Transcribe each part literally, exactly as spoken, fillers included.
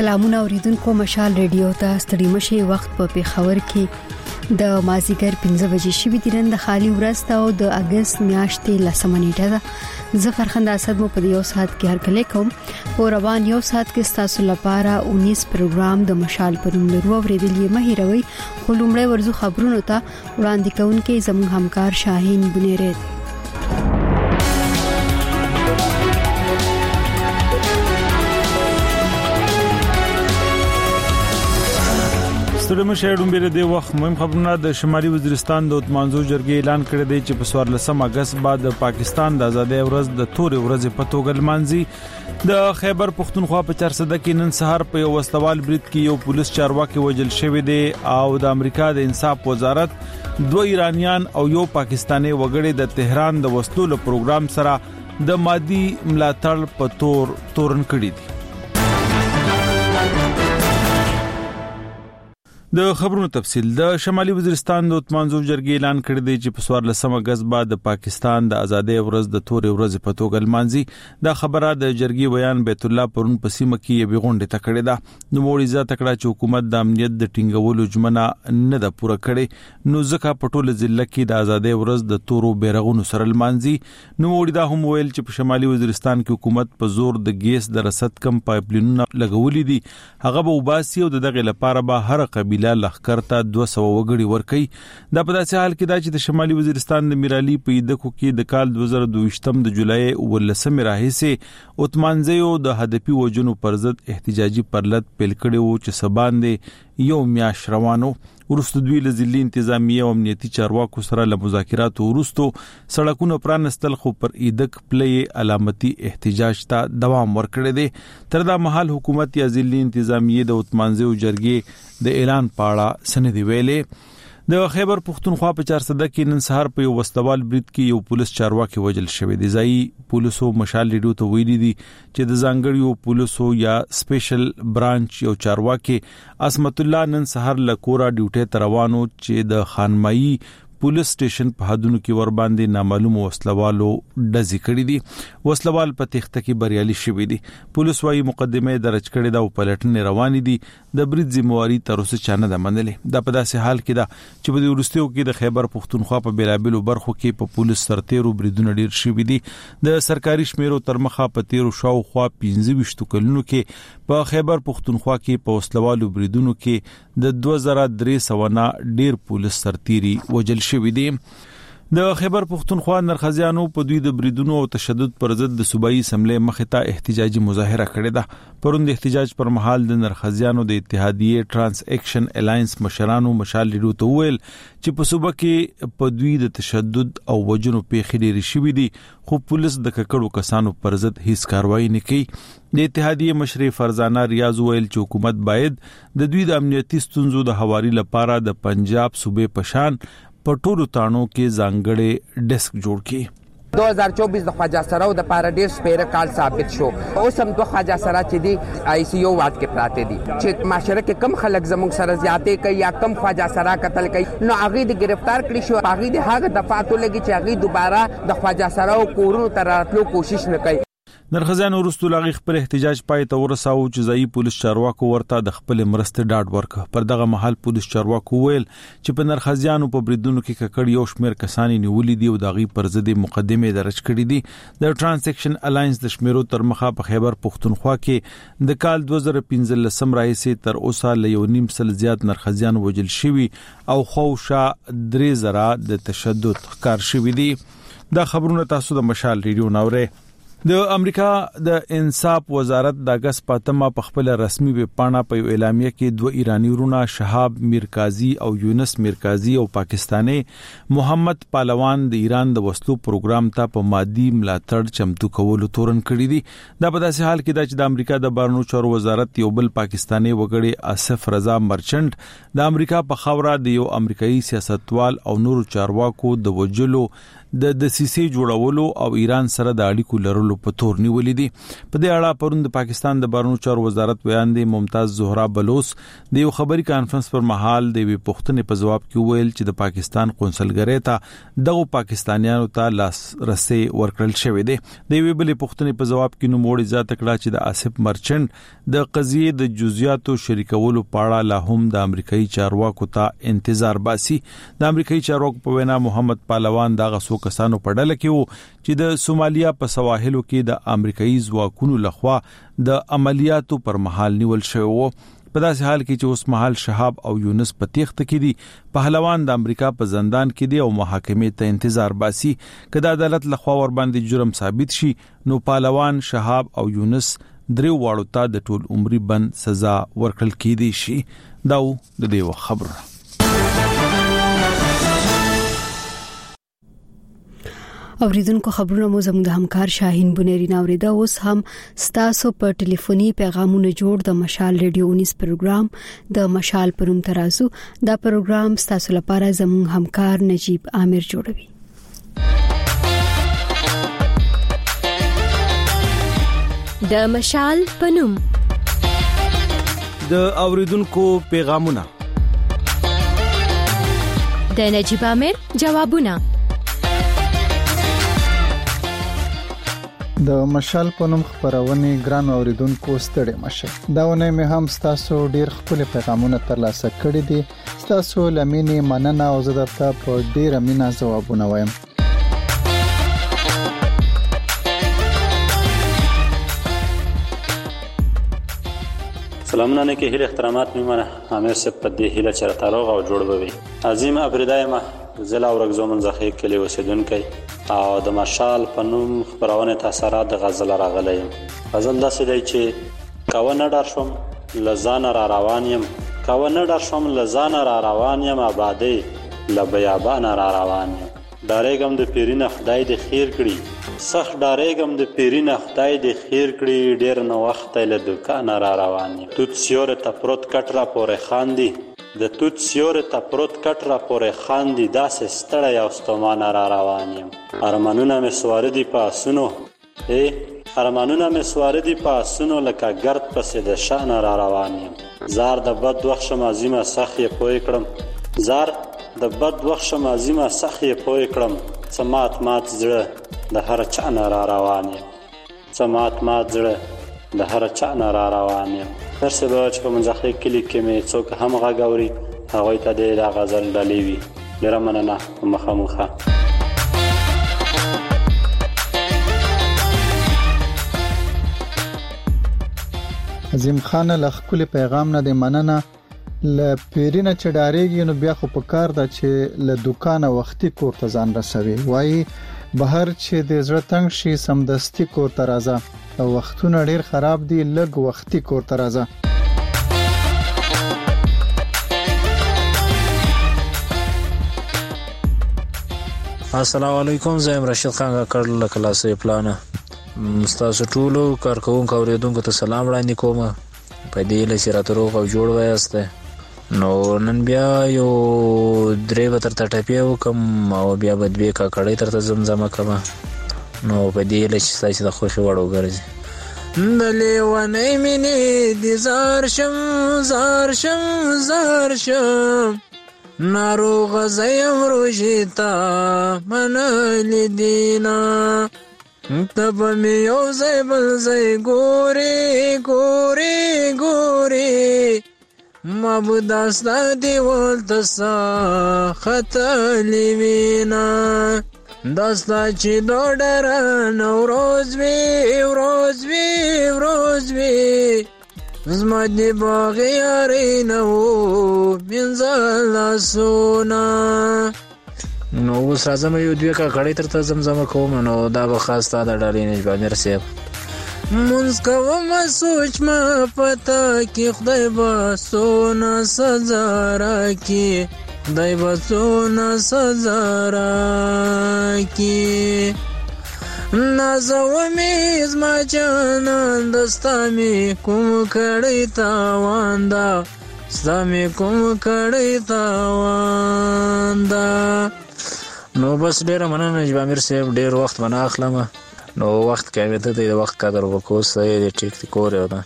سلامونه اوریدونکو، مشال ریډیو ته ستړي مشي وخت په پیښور کې د مازیګر پنځه بجې شوې دي. نن د خالي ورځ ته او د اگست میاشتې لسمه نیټه ده. زه فرخنده اسد مو په یو ساعت کې هرکلی کوم. او روان یو ساعت کې ستاسو لپاره انیس پروګرام د مشال پر نورو اوریدلې مه هیروئ. خو لومړی ورزو خبرونو ته وړاندې کوونکې زموږ همکار شاهین بنيره. ستړي مشهډون بیره دی وخت مهم خبرونه. د شمالي وزیرستان د اتمانزو جرګې اعلان کړی دی چې په څوارلسم اگست بعد د پاکستان د آزادۍ ورځ د تورې ورځې په توګه لمانځي. د خیبر پختونخوا په چارسده کې نن سهار په یو وسلوال برید کې یو پولیس چارواکي وژل شوی دی او د امریکا د انصاف وزارت دوه ایرانیان او یو پاکستانی وګړي د تهران د وسلو له پروګرام سره د مادي ملاتړ په تور تورن کړی دي. د خبرونو تفصیل. د شمالي وزیرستان د اتمانزو جرګې اعلان کړی دی چې په څوارلسم اگست بعد د پاکستان د آزادۍ ورځ د تورې ورځې په توګه لمانځي. دا خبره د جرګې ویان بیت الله پرون په سیمه کې یو غونډه تکړه ده. نو موړي ځا تکړه چې حکومت د امنیت د ټینګولو ژمنه نه ده پوره کړې، نو ځکه په ټوله ضلع کې د آزادۍ ورځ د تورو بیرغونو سره لمانځي. نو موړي دا هم ویل چې په شمالي وزیرستان کې حکومت په زور د ګیس د رسد کم پایپلاینونه لګولې دي. هغه به وباسي او دغه لپاره به هر قبیله لخر ته دوه سوه وګړي ورکي. دا په داسې حال کې دا چې د شمالي وزیرستان د میرالي په ایدکو کې د کال دوه زره دوه د جولای ولسمه راهیسه اتمانځیو د هدفي وجنو پر ضد احتجاجي پرلط پیل کړي وو چې سبان دي یو میاش روانو. ورستو دوی له ځلې انتظامیه او امنیتي چارواکو سره له مذاکراتو ورستو سړکونو پرانستل خو پر ایدک پلی علامتي احتجاج ته دوام ورکړی دی. تر دا مهال حکومت یا ځلې انتظامیه د اتمانځیو جرګې د اعلان پاړه سندې ویلې. د خیبر پختونخوا په چارسده کې نن سهار په یو وسلوال برید کې یو پولیس چارواکي وژل شوی دی. ځایي پولیسو مشال ریډیو ته ویلي دي چې د ځانګړیو پولیسو یا سپیشل برانچ یو چارواکي عصمت الله نن سهار له کورا ډیوټي ته روانو چې د خانمایي پولیس سټیشن په حدونو کې ور باندې نامعلوم وسلوالو ډزې کړې دي. وسلوال په تخته کې بریالي شوی دي. پولیس وايي مقدمه درج کړې ده او پلټنې روانې دي. د برید ذمہواری تر اوسه چانه ده منلې. دا په داسې حال کې ده چې په ورستیو کې د خیبر پختونخوا په بیلابلو برخو کې په پولیس سرتیرو بریدونه ډیر شوي دي. د سرکاري شمیرو تر مخه په تیرو شاوخوا پنځه ویشت کلونو کې په خیبر پختونخوا کې په وسلوالو بریدونو کې د دوه زره درې سوه نه ډیر پولیس سرتیري وژل شوی دی. د خیبر پختونخوا نرخزیانو په دوی د بریدونو او تشدد پر ضد د صوبایي اسمبلی مخې ته احتجاجي مظاهره کړې ده. پرون د احتجاج پر مهال د نرخزیانو د اتحادیه ترانس اکشن الاینس مشرانو مشال ریډیو ته ویل چې په صوبه کې په دوی د تشدد او وژنو پیښې ډېرې شوې دي، خو پولیس د ککړو کسانو پر ضد هیڅ کاروایی نه کوي. د اتحادیه مشر فرزانه ریاض ویل چې حکومت باید د دوی د امنیتي ستونزو د حواري لپاره د پنجاب صوبې پشان په ټولو تانو کې ځانګړي ډیسک جوړ کړي. دو هزار چوبیس د خواجه سراو د پاره ډیر سپیره کال ثابت شو. اوس هم دوه خواجه سرا چې دی آی سی یو واټ کې پراته دي چې معاشره کې کم خلک زموږ سره زیاتې کوي یا کم خواجه سرا قتل کوي، نو هغه د گرفتار کړی شو. هغه د هغه دفعاتو لګي چې هغه دوباره د خواجه سراو کورونو ته راتلو کوشش نه کوي. نرخزیانو ورستو لاغي خپل احتجاج پای ته ورساو چې ځایي پولیس چارواکو ورته د خپل مرسته ډاډ ورکړ. پر دغه مهال پولیس چارواکو ویل چې په نرخزیانو په بریدونو کې ککړ یو شمیر کسانی نیولې دي او دغه پر ضد مقدمه درج کړې دي. د ترانزیکشن الاینس د شمیرو تر مخه په خیبر پختونخوا کې د کال دوه زره پنځلسم راهیسې تر اوسه له یو نیم سل زیات نرخزیان وژل شوي او خوشا درې زره د تشدد ښکار شوي دي. دا خبرونه تاسو د مشال ریډیو ناوره. د امریکا د انصاف وزارت د اگست پاتمه په خپل رسمي ویب پاڼه په اعلامیه کې دوه ایرانی ورونه شهاب میرکازی او یونس میرکازی او پاکستانی محمد پهلوان د ایران د وسلو پروګرام ته په مادي ملاتړ چمتو کولو تورن کړی دي. دا په داسې حال کې چې د امریکا د بهرنیو چارو وزارت یو بل پاکستانی وګړي آصف رضا مرچنټ د امریکا په خاوره د یو امریکایي سیاستوال او نورو چارواکو د وجلو د دسیسې جوړولو او ایران سره د اړیکو لرلو په تور نیولې دي. په دې اړه پرون د پاکستان د بهرنیو چارو وزارت بیان دی ممتاز زهرا بلوچ د یو خبري کانفرنس پر مهال د وی پښتنې په جواب کې ویل چې د پاکستان قونسلګری ته دغه پاکستانیانو ته لاس رسي ورکړل شوې دي. د وی بلې پښتنې په جواب کې نو موړي ذات کړه چې د آصف مرچنټ د قضیه د جزئیاتو شریکولو پاړه لا هم د امریکایي چارواکو ته انتظار باسي. د امریکایي چارواکو په وینا محمد پهلوان د غسو کسانو په ډله کې وو چې د سومالیا په سواحلو کې د امریکایي ځواکونو لخوا د عملیاتو پر مهال نیول شوی وو. په داسې حال کې چې اوس مهال شهاب او یونس په تیښت کې دي، پهلوان د امریکا په زندان کې دی او محاکمې ته انتظار باسي. که د عدالت لخوا ور باندې جرم ثابت شي نو پهلوان، شهاب او یونس درې واړو ته د ټول عمري بند سزا ورکړل کېدی شي. دا د دې خبره. اوریدونکو خبرونه مو زموږ د همکار شاهین بنيري ناوریدا. اوس هم ستاسو په ټلیفوني پیغامونه جوړ د مشال ریډیو انیس پروګرام د مشال پروم ترازو. دا پروګرام ستاسو لپاره زموږ همکار نجیب عامر جوړوي. د مشال پنوم د اوریدونکو پیغامونه، د نجیب عامر جوابونه. د مشال پنوم خبرونه ګران اوریدونکو ستړي مشه. دا ونه مې هم ستاسو ډیر خپل پیغامونه ترلاسه کړي دي. ستاسو لمنې مننه او زه درته په ډیر مینه ځوابونه وایم. سلامونه کې هیله احترامات میمنه امیر صاحب په دې هیله چې تاروغ او جوړ بوي. عظیم ابردایمه زلا ورغزو منځخې کلی وسیدونکي او د مشال پنوم خبرونه تاثیرات د غزل راغلیم. غزل داسې دی چې کاوه نه ډار شوم لزان را روان یم، کاوه نه ډار شوم لزان را روان یم، آبادی لبیابان را روان یم. ډارېګم د پیرینه خدای د خیر کړي، سخت ډارېګم د پیرینه خدای د خیر کړي، ډیر نو وخت له دکان را روان یم. توت سیور ته پروت کټ را پورې خاندي، د توت سیور ته پروت کټ را پورې خاندي، داسې ستړی او ستومان را روان یم. ارمانونه مې سواره دي په اسونو، ای ارمانونه مې سواره دي په اسونو، لکه ګرد پسې د شان را روان یم. زار د بد وخت شم عظیمه سخ یې پوی کړم، زار د بد وخت شم عظیمه سخ یې پوی کړم، څه مات مات زړه د هر چا نه را روان یم، څه مات مات زړه د هر چا نه را روان یم. هر څه به چې په منځخې کلي کې مې څوک هم غږ اوري هغوی ته دې دا غزل ډالۍ وي. ډېره مننه. په مخه مخه عظیم خان له خپل پیغام نه د مننه. ل پیرینه چې ډارېږي نو بیا خو په کار ده چې له دکانه وختي کور ته ځان رسوي. وایي بهر چې د زړه تنګ شي سمدستي کور ته راځه، او وختونه ډیر خراب دي لږ وختي کور ته راځه. السلام علیکم، زه رشید خان کړل له کلاسې پلانه. مستاسو ټولو کارکونکو اوریدونکو ته سلام وړاندې کوم. په دې لسی راتروغ او جوړ وایسته. نو نن بیا یو درې به ترته ټپې وکم او بیا به دوې کاکړۍ ترته زمزمه کړم. نو په دې هیله چې ستاسې د خوښې وړ وګرځي. د لیونۍ مینې دې زار شم زار شم زار شم، ناروغه زه یم روژې ته منلې دینه، ته به مې یو ځای بل ځای ګورې ګورې ګورې، معبوده ستا دیوال ته سا ختلې وینه، دا ستا چې ډوډران ورځ وي ورځ وي ورځ وي، زما د باغ یارۍ نه و مینځه لاسونه. نو اوس راځم یو دوې کاکړۍ درته زمزمه کوم. نو دا به خاص ستا د ډالۍ نجیب عامر صاحب. مونځ کومه سوچ مه پته کې، خدای به څونه سزا راکړي، خدای به څونه سزا راکړي. نازومې زما جانان د ستا مې کوم کړی تاوان ده، ستا مې کوم کړی تاوان ده، نو بس ډیره مننه نجیب امیر صاحب، ډیر وخت باندې اخلم. نو وخت کې ته د وخت قدر وکړو، صحیح دی، ټیک دی، کور یو ده.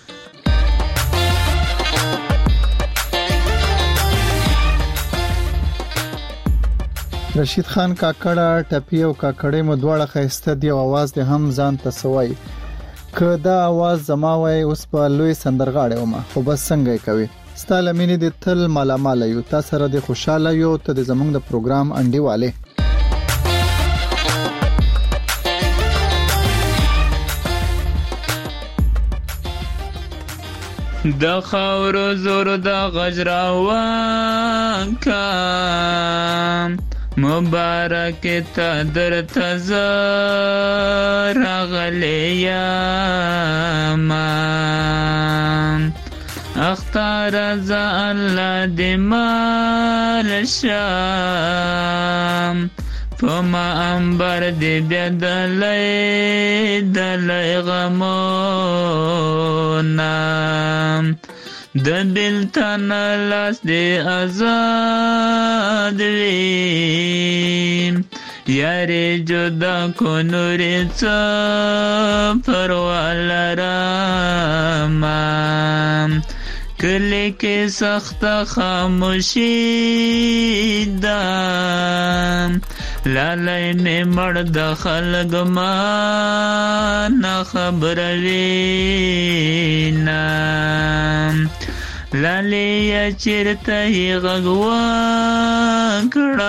رشید خان کاکړه ټپی او کاکړې مو دواړه خسته دی، आवाज دې هم ځان ته سوای. که دا आवाज زما وای اوس په لوی سندرغاړې ومه، خو بس څنګه کوي؟ ستاله مینې دې تل مالامال یو، تاسو سره دې خوشاله یو، ته د زمونږ د پروګرام انډیواله. د خاورو زور د غجراوان کا مبارک تا در تزار غلی یامان اختار ازا اللہ دمال شام فما انبر دی بید لی دلی غمونا د بلتن لاس دی آزاد ویم یاری جدا کو نوری چا پروال رامام کلی کی سخت خاموشی دام لالی می مرد خلق ما نخبر وینام لالی یا چرته ہی غگوان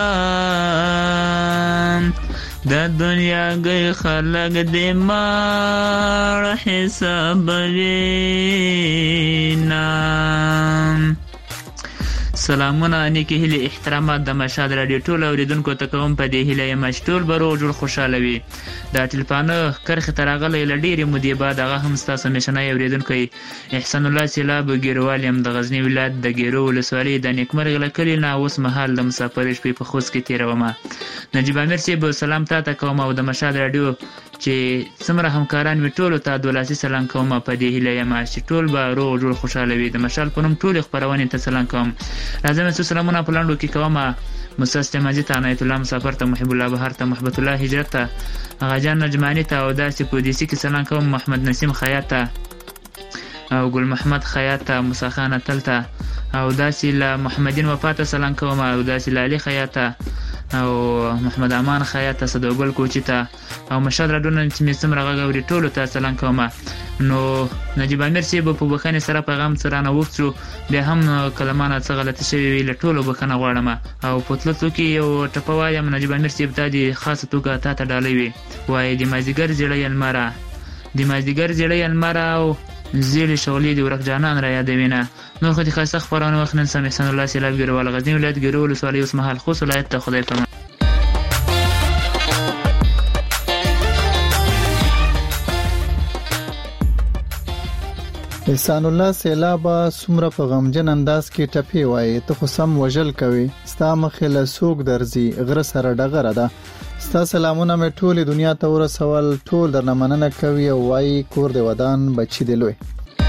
کڑام دا دنیا گئی خلق دی مار حساب وینام. سلامونه نیکی هیلی احترامات د مشهد رادیو ټول اوریدونکو ته کوم. په دې هیله یم چې ټول به روغ جوړ خوشحاله وي. دا ټلیفونه کرښې ته راغلی له ډېرې مودې بعد، هغه هم ستاسو همیشنی اورېدونکی احسان الله سیلاب ګیروال یم د غزني ولایت د ګیرو ولسوالۍ د نیکمرغ له کلي نه. اوس مهال د مسافرۍ شپې په خوست کې تېرومه. نجیب امیر صاحب سلام تا ته کوم، او د مشهد رادیو چې څومره همکاران وي ټولو ته دولاسي سلام کوم. په دې هیله یم چې ټول به روغ جوړ خوشحاله وي. د مشال په نوم ټولې خپرونې ته سلام کوم. راځم څو سلامونه په لاندو کې کوم. موسی استماجي ته، عنایت الله مسافر ته، محب الله بهار ته، محبت الله هجرت ته، غاجان نجمانی ته، او داسې په دیسي کې سلام کوم. محمد نسیم خیاط ته او ګل محمد خیاط ته، موسی خان اتل ته، او داسې له محمدین وفا ته سلام کوم، او داسې له علي خیاط ته او محمد امان خیاط ته، صدوګل کوچی ته، او مشهد راډیو چې مې څومره غږ اوري ټولو ته سلام کوم. نو نجیب امیر صاحب په بخښنې سره پیغام سره نه وښو، بیا هم کلمانه څه غلطي شوې وي له ټولو بخښنه غواړم. او په تلتو کې یو ټپه وایم، نجیب امیر صاحب ته د خاصه توګه تا ته ډالۍ وي، وایي د مازدیګر زیړی المره، د مازدیګر زیړی المره او زیړې شغلې د ورک جانان را یادوینه. نور خو د ښایسته خپرونې وخت نن سم احسان الله سیلاب ګیروال، غزني ولایت ګیرو ولسوالۍ، اوس مهال خوست ولایت ته. خدای پامان. احسان الله سیلابه څومره په غمجن انداز کې ټپی وایي، ته خو سم وژل کوي، ستا مخې له څوک درځي، غره سره ډغره ده. ستا سلامونه مې ټولې دنیا ته ورسول، ټول درنه مننه کوي او وایي کور د ودان بچي دی لوی.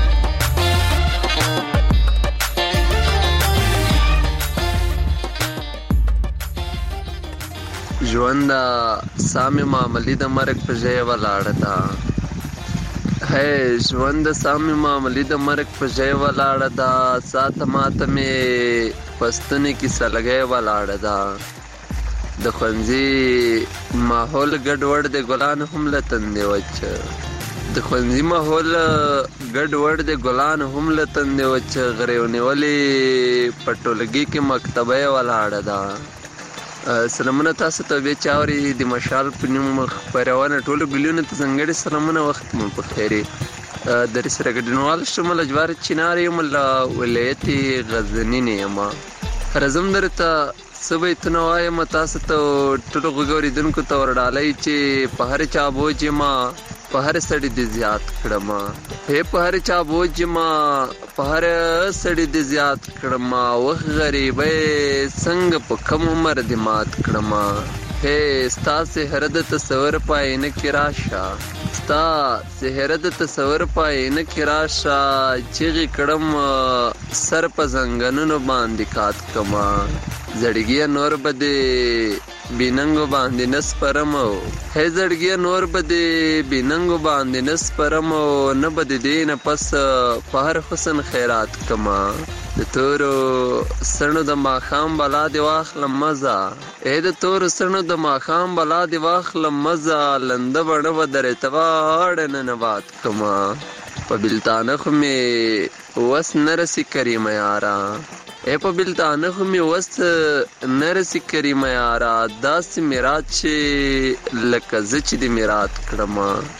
ژوند سامي معاملې د مرګ په ځای ولاړه ده. هی ژوند سامي معاملې د مرګ په ځای ولاړه ده. ساته ماته مې پستونې کې سلګۍ ولاړه ده. د ښوونځي ماحول ګډوډ دی، ګلان هم له تندې وچ. د ښوونځي ماحول ګډوډ دی، ګلان هم له تندې وچ. غرې ونیولې په ټولګي کې مکتبه ولاړه ده. سلامونه تاسو ته به چاوري د مشال په نوم خبرونه ټولو ګلیونو ته څنګه سلامونه وخت مو په خیري. در سره ګډنوال شمل اجوار چیناري مل ولایت غزنی نه ما رزم درته سبې تنوای ما تاسو ته ټولو غوړي دونکو ته ورډالای چې په هر چا بوج ما په هر سړی د زیات کړم، په په هر چا بوج ما په هر سړی د زیات کړم. وخ غریبې څنګه په کم عمر د مات کړم. هي ستا سحر د تصور پای نه کی راشه، ستا سحر د تصور پای نه کی راشه. چې کړم سر په زنګنونو باندې کات کما، زړګي نور بده بیننګو باندې نس پرمو هي زړګي نور بده بیننګو باندې نس پرمو نه بده دین پس په هر حسن خیرات کما د تورو سرنو د ماخام بلا دی واخلم مزه اې د تورو سرنو د ماخام بلا دی واخلم مزه لنده بڼه و درې تواړ نه نبات کما په بلتانه خو می وس نرسي کریم یارا اے په بلتانه خو می وس نرسي کریم یارا داس میرات چې لکه زچ دی میرات کړم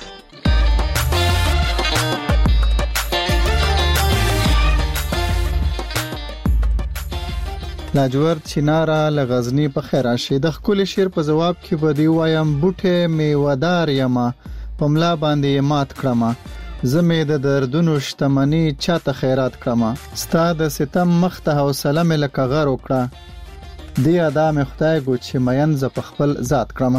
لاجورد چینارا لغزنی په خیر راشي د خپل شیر په جواب کې بدی وایم بوټه میوادار یما پملا باندې مات کړم زمې د دردونو شتمنی چاته خیرات کړم ستاد ستم مخته حوصله مې لکه غر وکړه دی ادا مې خدای ګو چې مین ز په خپل ذات کړم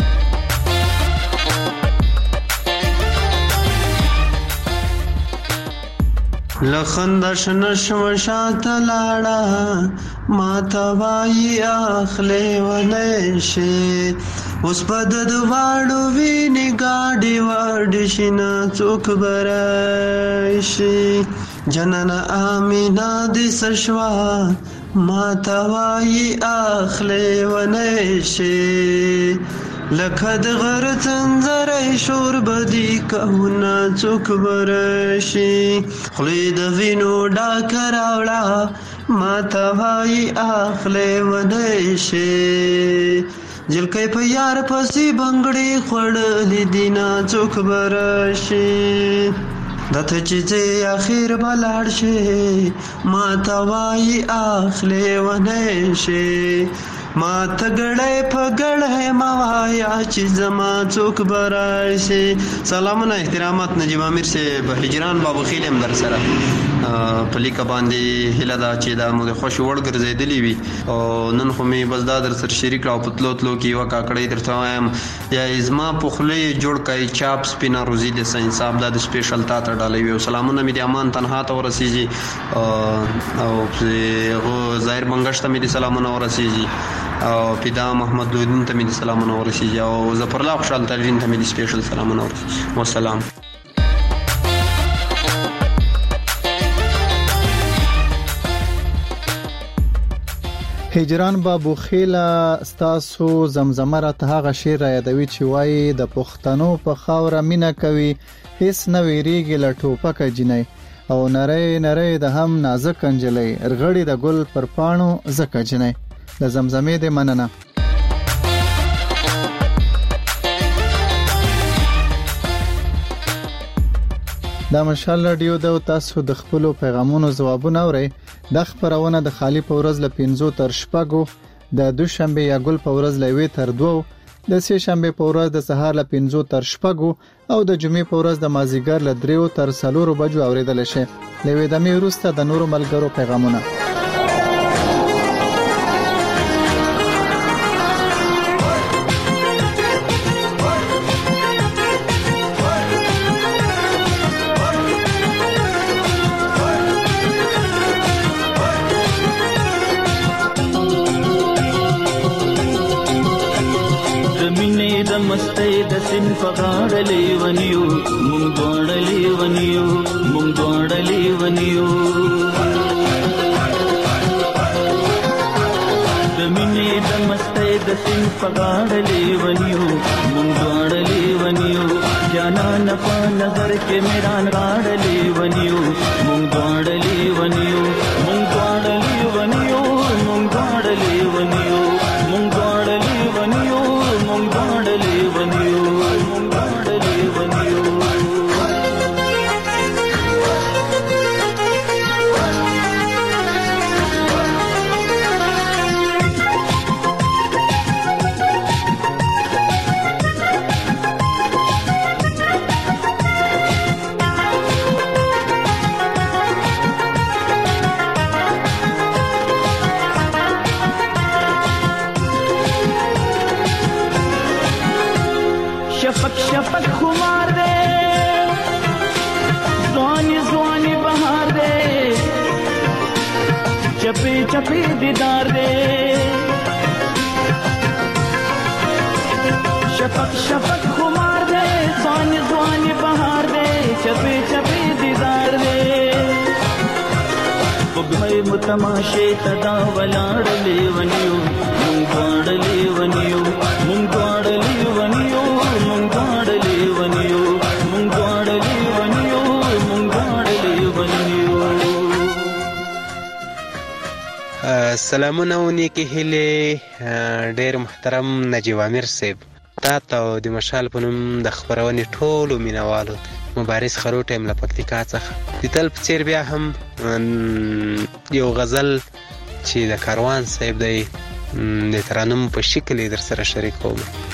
لخندشن شوشات لاړه ما توای اخلي ونشي اوس په د واړو ویني گاډي وړ شنه څوک برایشي جنن امینا د سشوا ما توای اخلي ونشي لکه د غر تنظرې شور بدی کهونه څوک برشي خلی د وینو ډاکه راوړه ما ته وایي اخلی ونی شي جلکې په یار پسې بنګړې خوړلې دي نه څوک برشي دته چې ځې اخر به لاړ شي ما ته وایي اخلی ونی شي ما تګړې پګړې ما وایا چې زما څوک برایشي سلامونه احترامات نجیب امیر سے هجران بابو خیلم در سره پلیک باندې هله دا چې دا مو خوش وړ ګرځېدلی وي او نن خو می بس دا در سره شریک راو پتلو تلو کې وکا کړې درته وایم یا ازما پخلې جوړ کای چاپ سپینا روزي د ساين صاحب دا د سپیشل تا ته ډالې وي سلامونه می د امان تنها ته ورسیږي او هغه ظاهر منګشت می د سلامونه ورسیږي او پیدا محمد دودین ته می د سلامونه ورسیږي او ظفر الله خوشحال ترین ته می د سپیشل سلامونه ورسیږي والسلام هجران بابو خیلا ستاسو زمزمه را ته هغه شعر را یادوي چې وایي د پښتنو په خاوره مینا کوي هیڅ نه ویریږي له ټوپکه جنۍ او نری نری د هم نازک انجلۍ رغړی د ګل پر پاڼو زکه جنۍ د زمزمې د مننه دا مشال رادیو د تاسو د خپل پیغامونو جوابونه اورئ د خبرونه د خالی په ورځ ل پنځو تر شپږو د دوشنبه یا ګل په ورځ ل وی تر دوو د سه شنبه په ورځ د سهار ل پنځو تر شپږو او د جمعې په ورځ د مازیګر ل دریو تر څلورو بجو اوریدل شي لوي د می وروسته د نورو ملګرو پیغامونه پغاړلې ونیو مونږ دوړلې ونیو مونږ دوړلې ونیو د مینې د مستۍ د سین پغاړلې ونیو مونږ دوړلې ونیو جانان په نظر کې میران غاړلې ونیو مونږ دوړلې ونیو مونږ دوړلې ونیو مونږ دوړلې ونیو مونږ دوړلې ونیو مونږ دوړلې ونیو شفق شفق خمار دے زوانی زوانی بہار دے چپی چپی دیدار دے شفق شفق خمار دے سوانی زوانی بہار دے چپے چپے دیدار دے وګمې متماشې تدا ولاړ لیونیو مونږ غاړ لیونیو مونږ غاړ لیونیو مونږ غاړ لیونیو مونږ غاړ لیونیو مونږ غاړ لیونیو. سلامونه او نیکی هیلې ډېر محترم نجیب عامر صاحب، تا ته او د مشال په نوم د خپرونې ټولو مینوالو مبارز خروټ یم له پکتیکا څخه د تل په څېر بیا هم یو غزل چې د کاروان صاحب دی د ترانم په شکل یې در سره شریکوم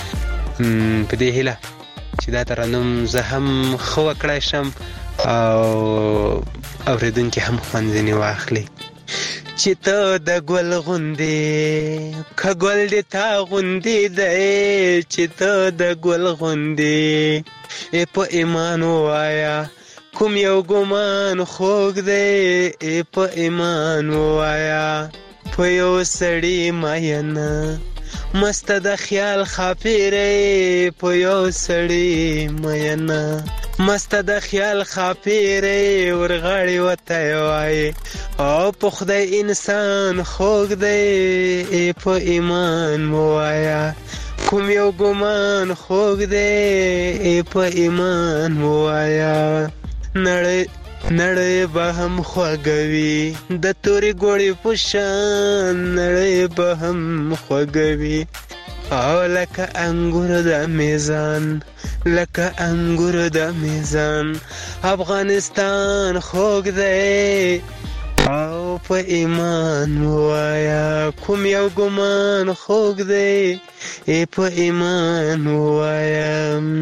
په دې هیله چې دا ترانم زه هم ښه وکړی شم او اورېدونکي هم خوند ځینې واخلي. چې ته د ګل غوندې که ګل دې تا غوندې دی چې ته د ګل غوندې ای په ایمان ووایه کوم یو ګمان خوږ دی ای په ایمان ووایه په یو سړي مینه مسته د خیال خاپیری په یو سړي مینه مسته د خیال خاپیری ورغاړې وته وایي او په خدای انسان خوږ دی ای په ایمان ووایه کوم یو ګمان خوږ دی ای په ایمان ووایه نړۍ نړۍ به هم خوږوي د تورې ګوړې په شان نړۍ به هم خوږوي او لکه انګور د میزان لکه انګور د میزان افغانستان خوږ دی او په ایمان ووایه کوم یو ګمان خوږ دی ای په ایمان ووایه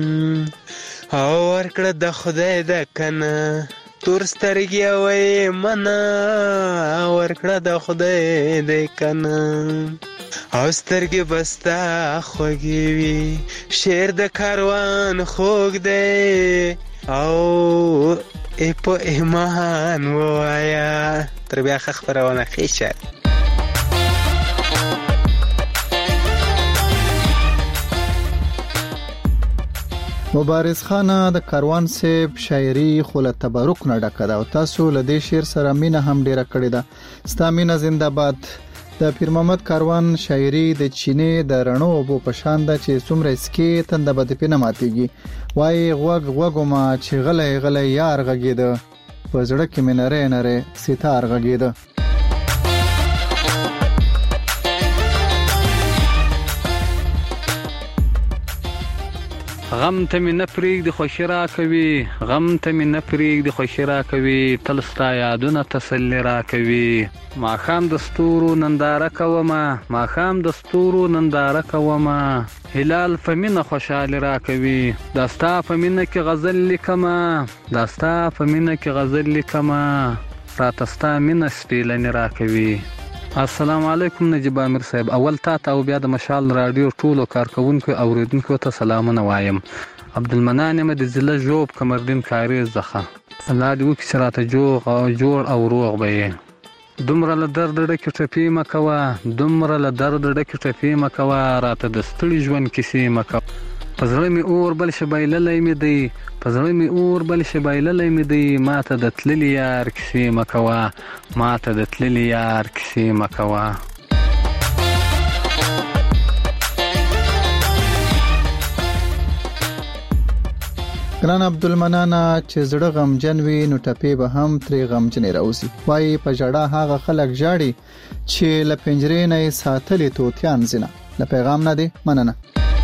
او ورکړه د خدای د کنه تور سترګې وای منه ورکړه د خدای د کنه او سترګې بستا خوږې وي شعر د کاروان خوږ دی او ای په ایمان ووایه تر بیا ښه خپرونه ښې شه. مبارز خانه د کاروان صاحب شاعري خو له تبرک نه ډکه ده او تاسو له دې شعر سره مینه هم ډیره کړې ده. ستا مینه زنده باد. د پیر محمد کاروان شاعري د چینې د رڼو اوبو په شان ده چې څومره اسکې تنده به دې پې نه ماتېږي. وایي غوږ غوږومه چې غلی غلی یار غږېده په زړه کې مې نری نری ستار غږېده. غم ته مې نه پرېږدي خوښي راکوي غم ته مې نه پرېږدي خوښي راکوي تل ستا یادونه تسلي راکوي ماښام د ستورو ننداره کومه ماښام د ستورو ننداره کومه هلال په مینه خوشحالي راکوي دا ستا په مینه کې غزل لیکمه دا ستا په مینه کې غزل لیکمه راته ستا مینه سپېلنې راکوي. السلام علیکم نجیب عامر صاحب، اول تا ته او بیا د مشال رادیو ټولو کارکونکو او اوریدونکو ته سلامونه وایم. عبدالمنان یم د ضلع ژوب کمردین کاریز څخه. الله دې وکړي چې راته جوړ او روغ به یې. دومره له درد ډکې ټپې مه کوه دومره له درد ډکې ټپې مه کوه راته د ستړي ژوند کیسې مه کوه. په زړه مې اور بل شي بایللی مې دی په زړه مې اور بل شي بایللی مې دی ما ته د تللي یار کیسې مه کوه ما ته د تللي یار کیسې مه کوه. ګران عبدالمنانا چې زړه غمجن وي نو ټپې به هم ترې غمجنې راوځي. وایي په ژړا هغه خلک ژاړي چې له پنجرې نه یې ساتلې طوطیان ځینه. له پیغام نه دی مننه.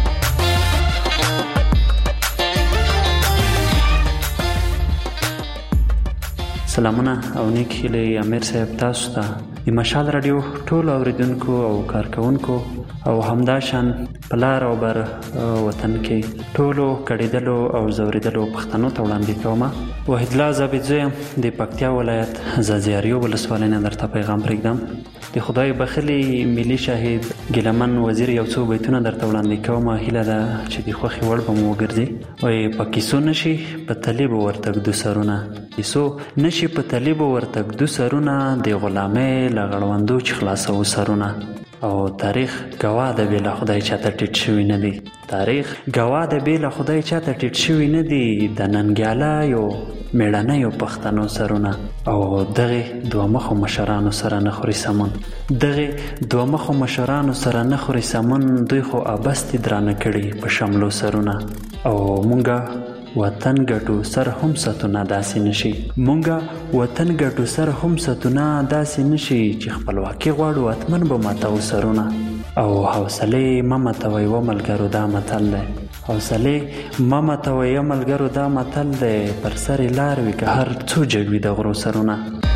سلامونه او نیک هیلې امیر صاحب تاسو ته د مشال رادیو ټولو اوریدونکو او کارکونکو او همداشان په لار او بر وطن کې ټولو کړېدلو او زوریدلو پښتنو ته وړاندې کوم. وحید الله زابیزوی د پکتیا ولایت زازیاریو ولسوالۍ نه درته پیغام پرېږدم. د خدای بخلي ملي شاهد ګیلمن وزیر یو څو بیتونه درته وړاندې کوم. هیله ده چې د خوښې وړ به مو وګرځي. وایي په کیسو نشي په تلې به ورته ږدو سرونه کیسو نشي په تلې به ورته ږدو سرونه د غلامۍ له غړوندو چې خلاصوو سرونه او تاریخ گواه د بې له خدای چاته ټیټ شوي نه دی. تاریخ گواه د بې له خدای چاته ټیټ شوي نه دی. د ننګیالیو میړنیو پښتنو سرونه او دغه دوه مخو مشرانو سره نه خوري سمون. دغه دوه مخو مشرانو سره نه خوري سمون. دوی خو ابستې درانه کړي په شملو سرونه. او مونږه وطن ګټو سر هم ستونه داسې نشي. مونږه وطن ګټو سر هم ستونه داسې نشي چې خپلواکي غواړو اتمن به ماتو سرونه. او حوصلې مه ماتوئ و ملګرو دا متل دی. حوصلې مه ماتوئ و ملګرو دا متل دی. پر سر لار وي که هر څو جګ وي د غرو سرونه.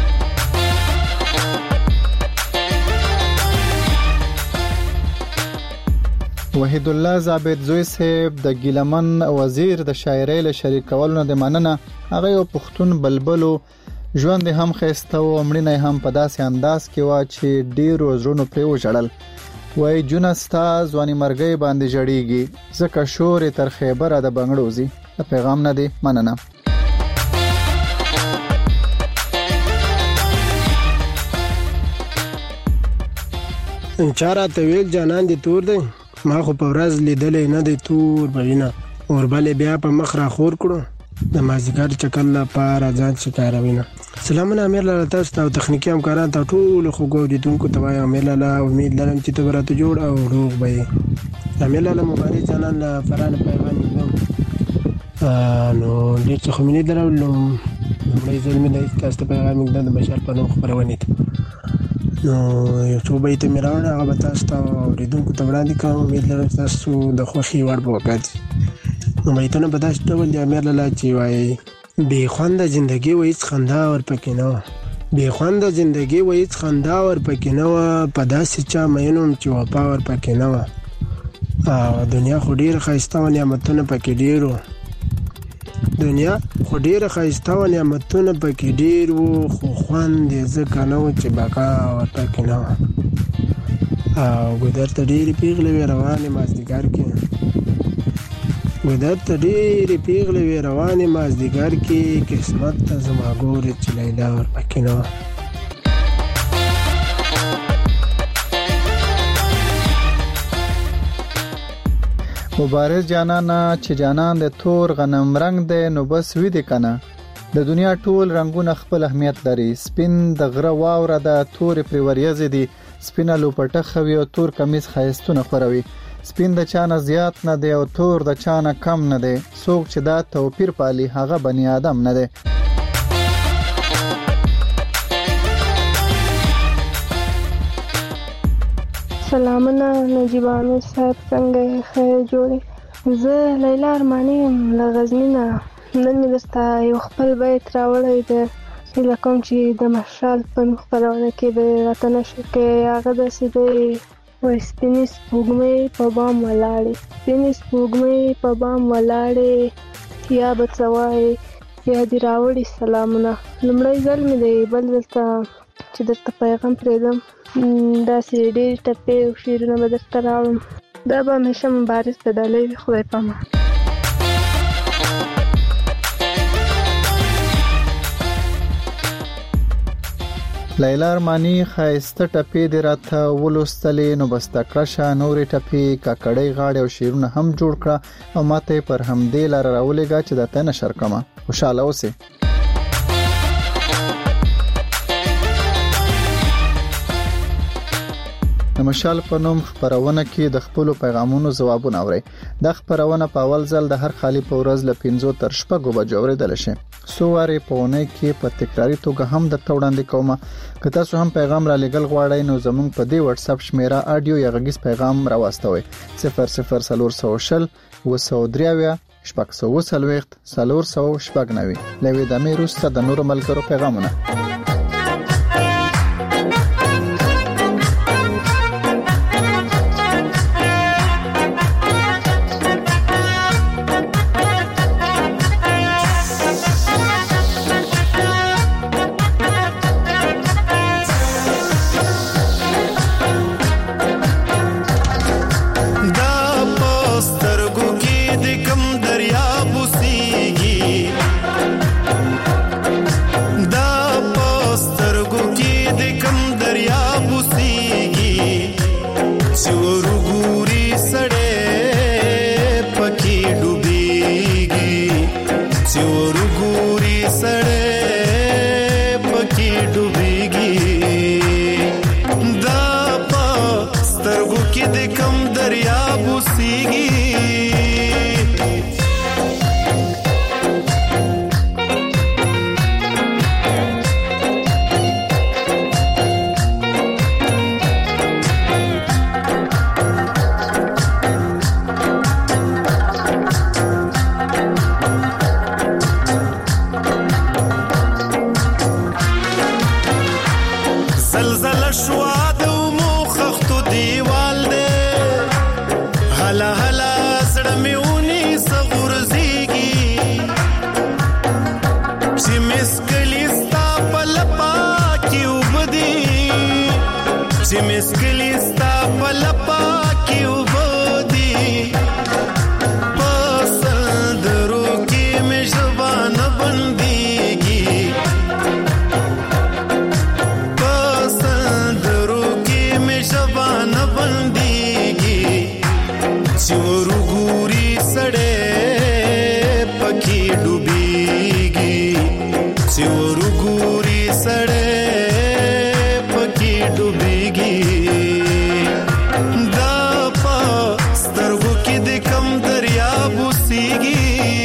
وحید الله زابد زوی صاحب د ګیلمن وزیر د شاعرۍ له شریکولو نه د مننه. هغه یو پښتون بلبلو ژوند هم خسته او مړینه هم په داسې انداز کې وا چې ډیر زړونو پرې وژړل. وای جون استا ځواني مرګي باندې جړیږي زکه شور تر خیبره د بنگړوزي. د پیغام نه دی مننه. انچارا تویل جانان دی تور دی. ما خو په ورځ لیدلې نه دی تور بوینه. اوربلې بیا په مخ را خور کړو د مازیګر چکر لپاره ځان شکاروینه. سلامونه امیر لاله تاسو ته او تخنیکی همکاران ته ټول خو ګوریدونکو ته وایم امیر لاله امید لرم چې ته برات جوړ او روغ به. امیر لاله مبارک جانان له فرانه پیغام نو ډیر څه خو مې درلم. لومړی ځل مې تاسو ته پیغام د مشال په نوم خبرونه ته نو یو څو بیت مې راوړل هغه به تاسو ته اورېدونکو ته وړاندې کوم. امید لرم تاسو د خوښۍ وړ به وکړي. نو بیتونه په داسې ډول دي امیر لاله چې وایي بې خونده زندګي و هېڅ خندا ورپکې نه وه. بې خونده زندګي و هېڅ خندا ورپکې نه وه. په داسې چا مین وم چې وفا ورپکې نه وه. او دنیا خو ډېره ښایسته وه نعمتونه پکې ډېر وو. دنیا خو ډېره ښایسته وه نعمتونه پکې ډېر وو. خو خوند یې ځکه نه و چې بقا ورپکې نه وه. او ګودر ته ډېرې پیغلې وې روانې مازدیګر کې. ګودر ته ډېرې پیغلې وې روانې مازدیګر کې. قسمت ته زما ګورې چې لیلا ورپکې نه وه. مبارز جانانا چې جانان د تور غنم رنگ دی نو بس وی دی کنه. د دنیا ټول رنگونه خپل اهمیت لري. سپین د غره واوره د تور پر وریځ دي. سپینه لوپټه خوي او تور کمیس خایستونه خوروي. سپین د چانه زیات نه دی او تور د چانه کم نه دی. څوک چې دا توپیر پالي هغه بنی آدم نه دی. سلامونه نجیب عامر صاحب څنګه خیر جوړې. زه لیلا ارماني یم له غزني نه. نن مې درته یو خپل بیت راوړی دی. هیله کوم چې د مشال په نوم خپرونه کې به راته نشر کړې. هغه داسې دی وایي سپینې سپوږمۍ په بام ولاړې. سپینې سپوږمۍ په بام ولاړې. یا به څه وایې یا دې راوړي سلامونه. لومړی ځل مې دی بل ځل ته چې درته پیغام پرېږدم داسې ډېرې ټپې او شعرونه به درته راوړم. دا به همیشه مبارز بدلی وي. خدای پامان. لیلا ارمانی خایسته ټپې دې راته ولوستلې نو بس تکړه شه نورې ټپې کاکړۍ غاړې او شعرونه هم جوړ کړه او ماته پر همدې لاره راولېږه چې درته نشر کړمه. خوشحاله اوسې. د مشال په نوم خبرونه کې د خپل پیغامونو ځوابونه اوري. د خبرونه په اول ځل د هر خالی په ورځ ل پنځو تر شپږو بجو اوریدل شي. سوارې په ونه کې په تکراری توګه هم د توړاندې کومه. که تاسو هم پیغام را لګل غواړئ نو زموږ په دې واتس اپ شمیره اډیو یا غږیز پیغام راوستوي صفر صفر صفر صفر وسو دریاویا شپږ سوه وسلويخت سلور سو شپږ نوي لوي د امیر واست د نور ملګرو پیغامونه. دا اوسېږي زلزله شوا د مو خختو دیوال دی هلا هلا زړه مې ونی سغورځيږي چې مسکلی ستا په لپا کې وبدي چې مسکلی ستا په لپا کې وبدي پسند رو کې مې زبان بنديږي زبان بنديږي چې ورګوري سړې پکې ډوبيږي چې ورګوري سړې پکې ډوبيږي دا په سترګو کې د کم دریاب وسیږي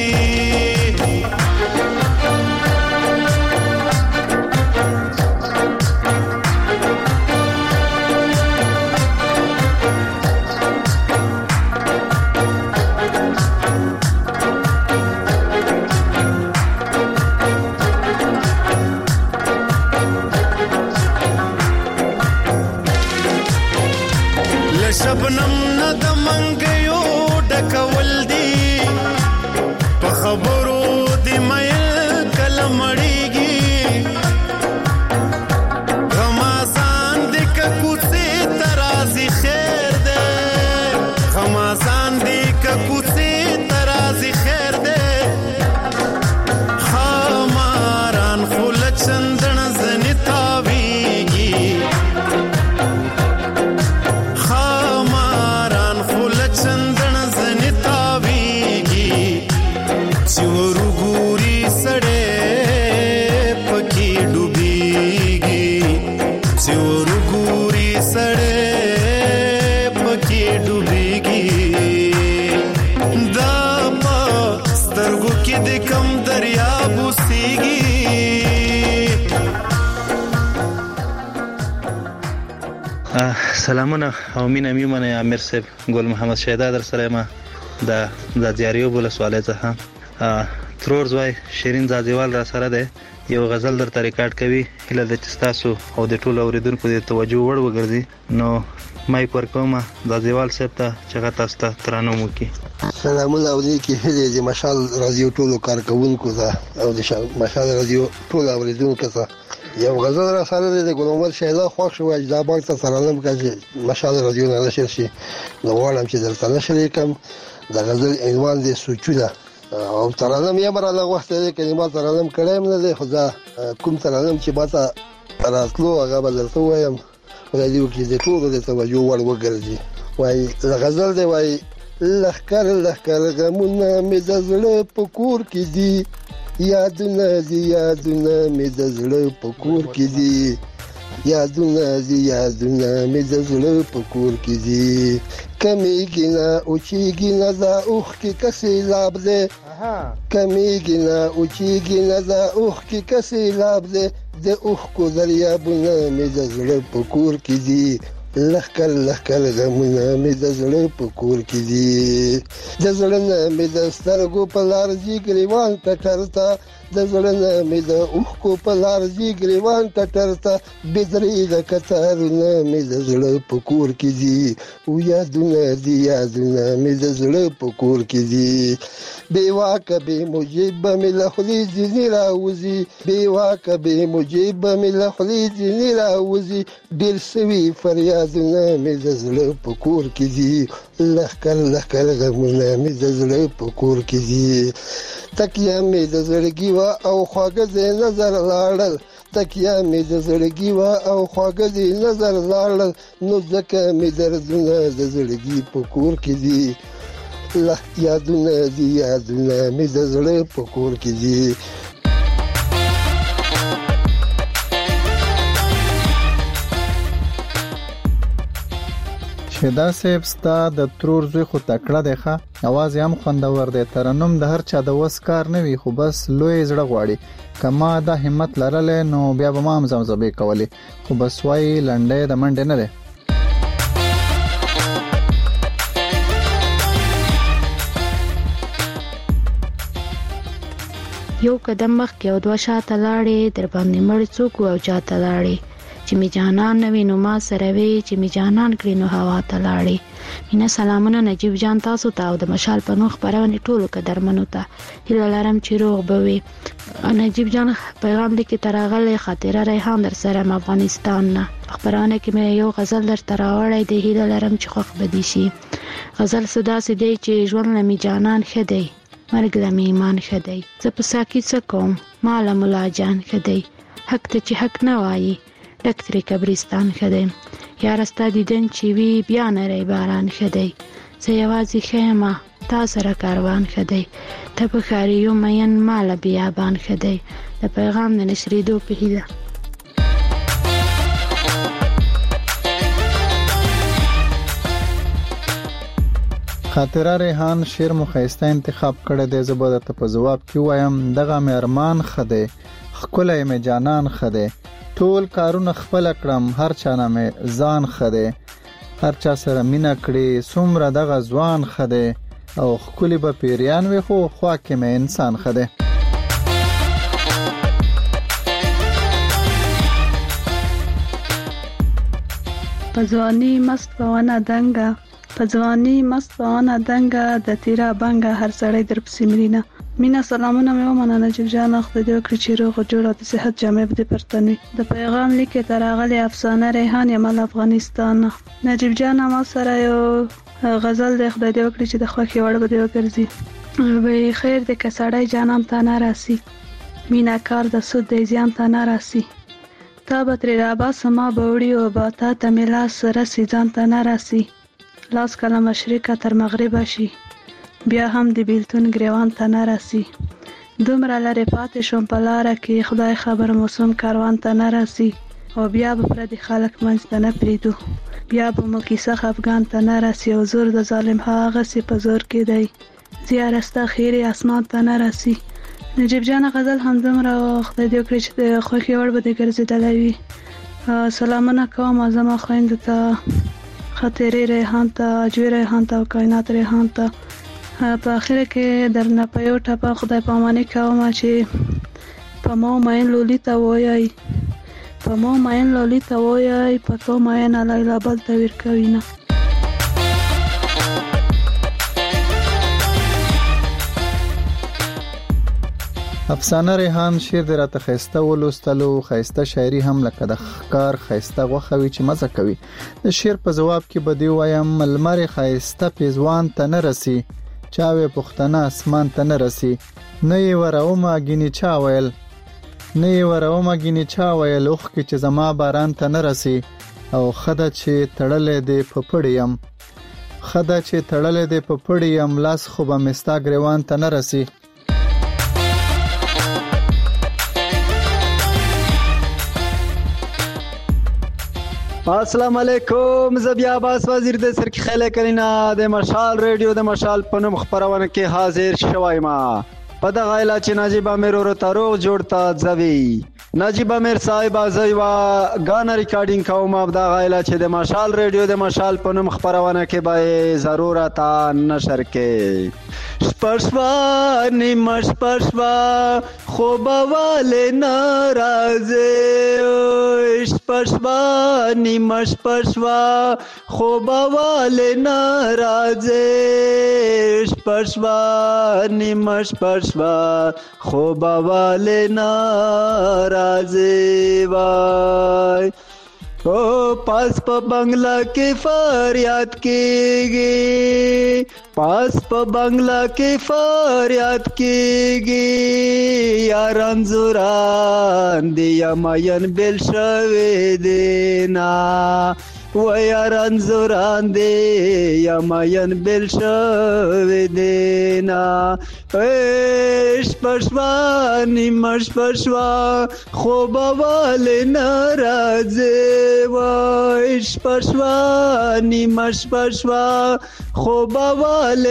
شبنم نه د منګیو ډکول دي په خبرو دی مې کله مړیږي غمازان د کوڅې ترازی خیر ده غمازان د کوڅې ترازی خیر ده خماران خل چندن زنی تاویږي چندن زنی تاویږي چې ورګوري سړې پکې ډوبيږي چې ورګوري سړې پکې ډوبيږي دا په سترګو کې د کم دریاب وسیږي سلامونه او مینه میمنه امیر صاحب ګل محمد شهدا در سره ما د د دیاریو بوله سوالې څخه ترور زوی شیرین زادیوال را سره ده یو غزل در ریکارډ کوي هله د تاسو او د ټولو اوریدونکو د توجه وړ وګرځي نو مایک ورکوم زادیوال صاحب ته چې تاسو ته ترانو مو کی سلامونه علیکم هله د مشال رادیو ټولو کارکونکو ته او د مشال رادیو ټولو اوریدونکو ته یو غزل را سره د ګلمر شهلا خوښ شو اجازه بانک ته سلام کوي مشال رادیو نه نشر شي نو غواړم چې درته نشر کوم د غزل عنوان د سوچونه او ترانم یې مراله وخت د کلمات ترانم کلام نه دی خدا کوم ترانم چې باته راتلو هغه بل ته وایم ولې یو کې د ټولو د توجه وړ وګرځي وای غزل دی وای لخر لخر غمونه مې د زړه په کور کې دي یادونه دي یادونه مې د زړه په کور کې دي یادونه دي یادونه مې د زړه په کور کې دي کمیږي نه اوچیږي نه دا اوخ کې کسې لاب دی کمیږي نه اوچیږي نه دا اوخ کې کسې لاب دی د اوخ کو دریابونه مې د زړه په کور کې دي لخر لخر غمونه مې د زړه په کور کې دي د زړه نه مې د سترګو په لار ځي ګریوان ټټرته د زړه نه مې د اوښکو په لار ځي ګریوان ټټرته بېدرېږه کتارونه مې د زړه په کور کې دي او یادونه دي یادونه مې د زړه په کور کې دي بې واکه بې مجیبه مې له خولې ځینې راوځي بې واکه بې مجیبه مې له خولې ځینې راوځي ډېر سوي فریادونه مې د زړه په کور کې دي لخر لخر غمونه مې د زړه په کور کې دي تکیه مې د زړګي وه او خواږه دې نظر لاړل تکیه مې د زړګي وه او خواږه دې نظر لاړل نو ځکه مې دردونه د زړګي په کور کې دي یادونه دي یادونه مې د زړه په کور کې دي شهدا صاحب ستا د ترور زوی خو تکړه دی ښه اواز یې هم خوندور دی ترنم د هر چا د وس کار نه وي خو بس لوی زړه غواړي کما دا همت لرله نو بیا به ما هم زمزمې کولې خو بس وای لنډه د منډه نه ده یو قدم مخکې او دوه شاته لاړې در باندې مړ څوک او چاته لاړې چې می جانان نوې نو ما سره وی چې می جانان کړي نو هوا ته لاړې مینا سلامونه نجیب جان تاسو ته او د مشال په نوخ خبرونه ټولو قدرمنو ته هیله لرم چې روغ بوي نجیب جان پیغام لیکي ترغله خاطره ریحان در سره افغانستان نه خبرونه کې مې یو غزل در تراوړې دی هیله لرم چې خوښ بدی شي غزل صدا سي دی چې ژوند لمي جانان خدای مرګ لمي ایمان خدای زه په ساکي څه کوم مال مولا جان خدای حق ته چې حق نه وایي ډکتري قبرستان خدای یا راستا دیدن چې وی بیا نه باران خدای زه یوازې خیمه تا سره کاروان خدای ته په خاریو مین مال بیابان خدای د پیغام د نشریدو په هیله خاطره ریحان شعر مخایسته انتخاب کړی دی زه به درته په جواب کې وایم دغه مې ارمان خدای ښکلی مې جانان خدای ټول کارونه خپل کړم هر چا نه مې ځان خدای هر چا سره مینا کړی څومره دغه ځوان خدای او ښکلی به پیریان وي خو خوا کې مې انسان خدای پځوانی مست پونه دنګه پځوانی مست پونه دنګه د تیرا بنګه هر سړی در پسې مرینا مینا سلامونه مې ومنه نجیب جان خدای دې وکړي چې روغ جوړ او د صحت جامع دې پرتنوي د پیغام لیکه تراغلي افسانه ریحان یمل افغانستان نجیب جان ما سره یو غزل دې خدای دې وکړي چې د خوخي وړ بده وګرځي وي خیر دې کسړای جانم ته نه راسي مینا کار د سود دې زیان ته نه راسي تا به تر رابا سما بوړي او با تا ته ملا سره سي ځان ته نه راسي لاس کله مشرقه تر مغرب شي بیا هم د بیلتون گریوان ته نه راسي دومره لري پاتې شوم په لاره کې خدای خبر موسم کاروان ته نه راسي او بیا به پر دې خلک منځ ته نه پریدو بیا به مو کیسه افغان ته نه راسي او زور د ظالم هغه سي په زور کې دی زیارسته خیری اسمان ته نه راسي نجیب جان غزل هم دومره خدای دې وکړي چې خوخي وړ به دې ګرځېدلی وي سلامونه کوم زما خویندو ته خاطرې ریحان ته اجوی ریحان ته او کائنات ریحان ته په اخر کې درنه په یو ټاپه خدای پاماني کوم چې په مو ماین لولي ته وایي په مو ماین لولي ته وایي په تو ماین لیلا بل ته ور کوي نه افسانه ریحان شعر د راته خيسته ولوستلو خيسته شاعري هم لکه د ښکار خيسته غوخوي چې مزه کوي د شعر په جواب کې بدی وایم ملمر خيسته پیزوان ته نه رسي چاوي پختنه اسمان ته نه رسي نه یې وراومه غني چا ویل نه یې وراومه غني چا ویل اوخ کې چې زما باران ته نه رسي او خدای چې تړلې دې په پړیم خدای چې تړلې دې په پړیم لاس خو به مستا گریوان ته نه رسي السلام علیکم زبیا عباس وزیر د سرکی خیله کلینا د مشال ریډیو د مشال پنوم خبرونه کې حاضر شوم ما په دغه علا چې نجیب امیر ورو تروغ جوړتا ځوي نجیب امیر صاحب ازوا غانا ریکارډینګ کوم په دغه علا چې د مشال ریډیو د مشال پنوم خبرونه کې به ضرورت نشر کې سپشوا نیمش پشوا خوبواله ناراضه سپشوا نیمش پشوا خوبواله ناراضه سپشوا نیمش پشوا خوبواله ناراضه وای او پاس په بنگلا کې فریاد کېږي پاس په بنگلا کې فریاد کېږي یاران زوران دی یمین بل شوی دینا و یاران زوران دی یا ماین بل شوی دینا اش پشوا نیمش پشوا خوب وال ناراضه و اش پشوا نیمش پشوا خوب وال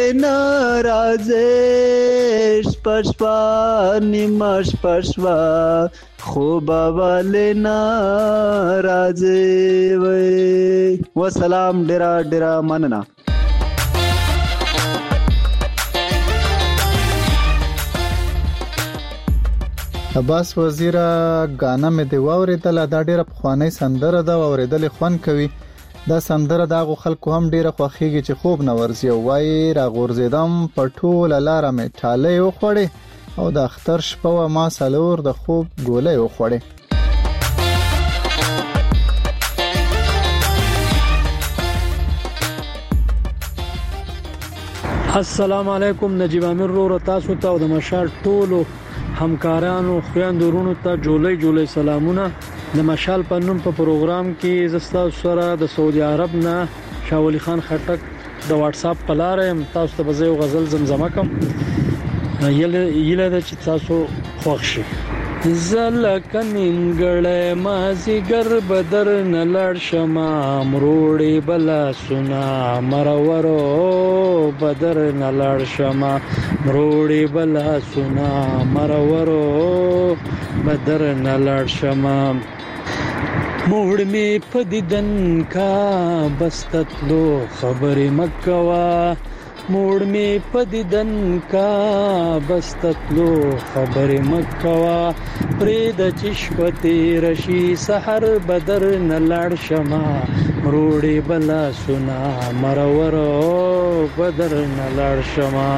ناراضه اش پشوا نیمش پشوا خوب وال ناراضه وای و سلام ډیرا ډیرا مننه. عباس وزیره غانا مې دی واوریدله، دا ډیره پخوانی سندره ده او اوریدل خوند کوي. دا سندره د هغو خلکو هم ډیره خوښیږي چې خوب نه ورځي او وایي راغورځېدم په ټوله لاره مې ټالۍ وخوړې او د اختر شپه وه ما څلور د خوب ګولۍ وخوړې. السلام علیکم. نجیب امیر رو تاسو ته او د مشال ټولو همکارانو خويندو ورونو ته جولای جولای سلامونه. د مشال په نوم په پروګرام کې زستا سره د سعودي عرب نه شاولی خان خټک د واتس اپ په لار يم تاسو ته بزې غزل زمزمه کوم یله یله د چې تاسو خوښ شي. زلکه نیمګړې مازیګر بدر نه لړ شما مروړې بلا سنا مرورو بدر نه لړ شما مروړې بلا سنا مرورو بدر نه لړ شما موړ می پدیدن کا بستتلو خبرې مکوا موړ می پدیدن کا بستتلو خبرې مکوا پرید چشپتی رشی سحر بدر نلړ شما مروړې بلا سنا مرورو بدر نلړ شما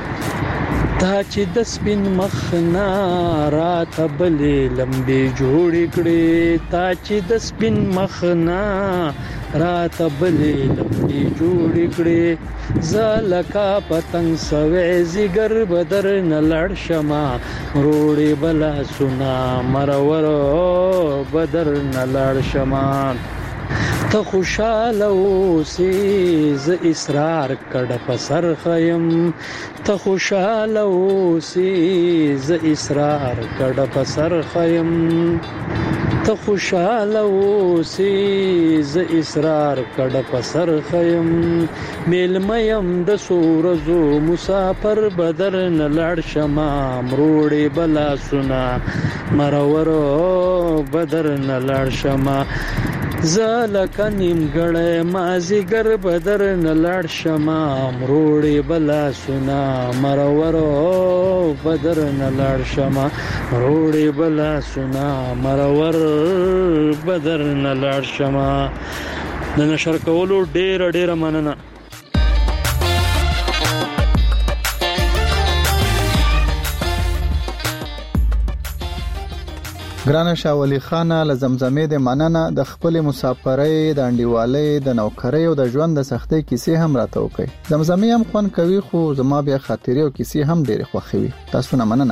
تا چې د سپین مخنا رات بلې لمبي جوړې کړې تا چې د سپین مخنا رات بلې لمبي جوړې کړې زلکا پتنګ سوي زیګر بدر نلړ شما روړې بلا سنا مرورو بدر نلړ شما ته خوشاله اوسې ز اصرار کړه په سر خیم ته خوشاله اوسې ز اصرار کړه په سر خیم ته خوشاله اوسې ز اصرار کړه په سر خیم میلمیم د سورزو مسافر بدر نلړ شما مروړې بلا سنا مرورو بدر نلړ شما زلکه نیمګړې مازیګر بدر نلړ شما مروړې بلا سنا مرورو بدر نلړ شما مروړې بلا سنا مرور بدر نلړ شما. د نشر کولو ډېر ډېر مننه. ګرانه شاولی خانه لزمزمې د مننه د خپل مسافرۍ د انډیوالۍ د نوکرۍ او د ژوند د سختۍ کیسې هم راته وکړي. زمزمې هم خوند کوي خو زما بیا خاطرې او کیسې هم ډېرې خوښوي. تاسو نه مننه.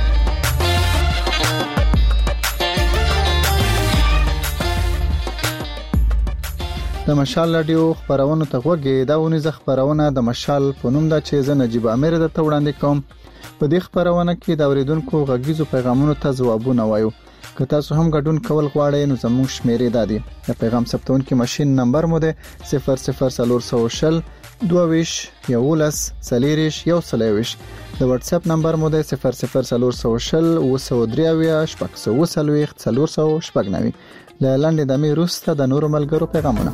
د مشال رادیو خبرونه ته وګورئ. دا ونیزه خبرونه د مشال په نوم ده چې زه نجیب امیر د ته وړاندې کوم. په دې خبرونه کې د اوریدونکو غږیزو پیغامونو ته ځوابونه وایو. که تاسو هم ګډون کول غواړئ نو زموږ شمیرې دادي. د پیغام ثبتونکو ماشين نمبر مو ده صفر صفر صفر صفر دوه یولس سلیریش یو سلیوش. د واتس اپ نمبر مو ده صفر صفر صفر صفر و درې شپږ سوه سلويخ څلور سوه شپږ نوي. لاندې د مې روسته د نورو ملګرو پیغامونه.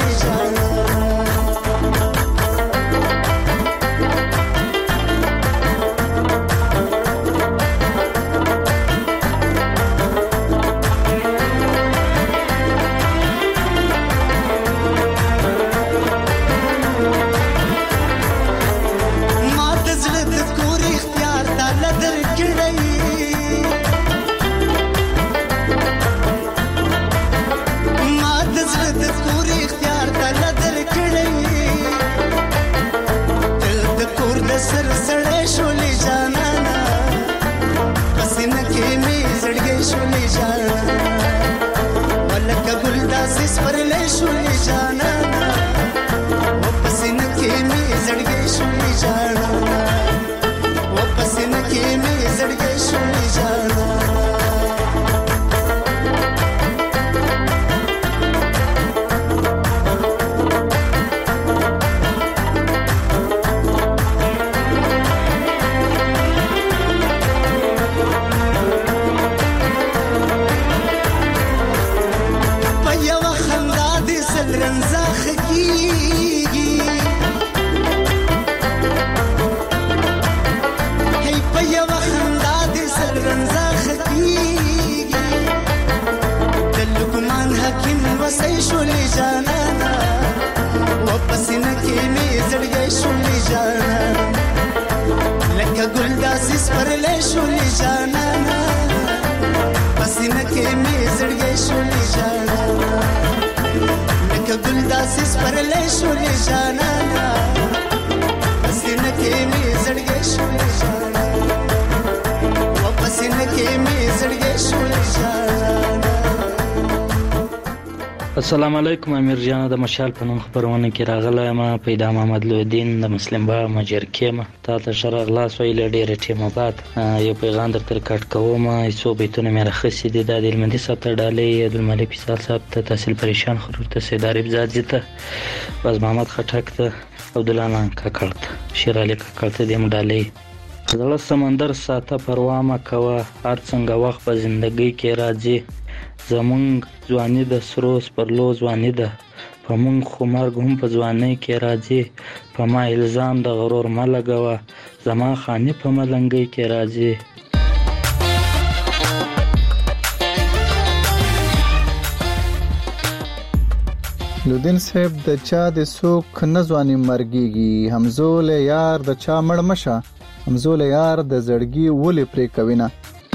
شولې جانا سر سړې شولې جانانا پسینه کې مې زړګې شولې جانا ولکه ګل داسې سپرلې شولې جانانا و پسینه کې مې زړګې شولې جانا و پسینه کې مې زړګې شولې جانا وسې شولې جانانا و پسینه کې مې زړګې شولې جانا لکه ګل داسې سپرلې شولې جانانا پسینه کې مې زړګې شولې جانا لکه ګل داسې سپرلې شولې جانانا پسینه کې مې زړګې شولې جانا و پسینه کې مې زړګې شولې جانا السلام علیکم امیر جان د مشال په نوم خبرونه کې راغلی ما پیدا محمد لودین د مسلم با مجرکې ما تا ته شرع اغلاس ویل ډېر ټیمه بعد یو پیغام درته ریکارډ کوم ایسو بیتونه مې راخسي دي د المندي صاحب ته ډالۍ عبدالملک فیصل صاحب ته تحصیل پریشان خرور ته سید عارف زادزي ته باز محمد خټک ته عبدالله نان کاکړ ته شیر علي کاکړ ته دې ډالۍ زړه سمندر ساته پروا مه کوه هر څنګه وخت په زندګۍ کې راځي زمونږ ځواني د سرو سپرلو ځواني ده په مونږ خو مرګ هم په ځوانۍ کې راځي په ما الزام د غرور مه لګوه زما خاني په ملنګۍ کې راځي لودین صاحب د چا د څوک نه ځواني مرګيږي همزول یار د چا مړ مشه همزول یار د زړګي ولې پرې کوینه